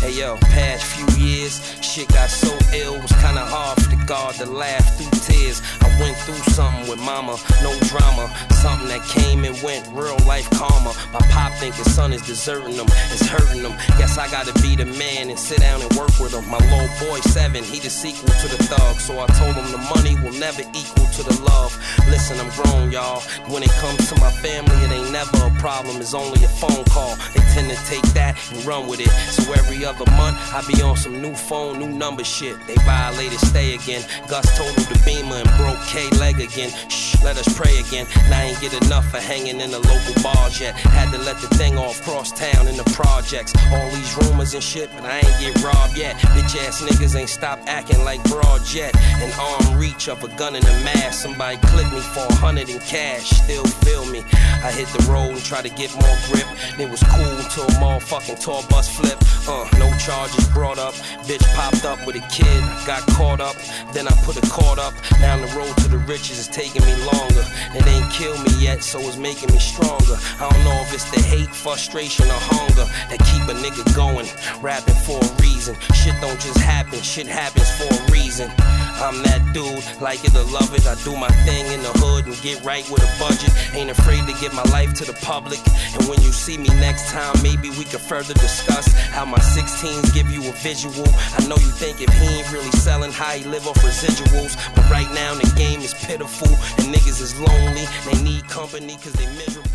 Hey yo, past few years, shit got so ill, was kinda hard for the God to laugh through tears. I went through something with mama, no drama, something that came and went, real life karma. My pop think his son is deserting him, it's hurting him. Guess I gotta be the man and sit down and work with him. My little boy 7, he the sequel to the thug, so I told him the money will never equal to the love. Listen, I'm grown, y'all. When it comes to my family, it ain't never a problem, it's only a phone call. They tend to take that and run with it. So every other month, I be on some new phone, new number shit. They violated, stay again. Gus totaled the Beamer and broke K leg again. Shh, let us pray again. And I ain't get enough for hanging in the local bars yet. Had to let the thing off cross town in the projects. All these rumors and shit, but I ain't get robbed yet. Bitch ass niggas ain't stopped acting like broad jet. An arm reach of a gun in a mask. Somebody clip me for 100 in cash, still feel me. I hit the road and try to get more grip. It was cool until a motherfucking tour bus flip. No charges brought up. Bitch popped up with a kid, got caught up. Then I put a cord up. Down the road to the riches is taking me longer. It ain't killed me yet, so it's making me stronger. I don't know if it's the hate, frustration, or hunger that keep a nigga going, rapping for a reason. Shit don't just happen, shit happens for a reason. I'm that dude, like it or love it. I do my thing in the hood and get right with a budget. Ain't afraid to give my life to the public. And when you see me next time, maybe we could further discuss how my 16s give you a visual. I know you think if he ain't really selling, how he live off residuals. But right now the game is pitiful and niggas is lonely. They need company cause they miserable.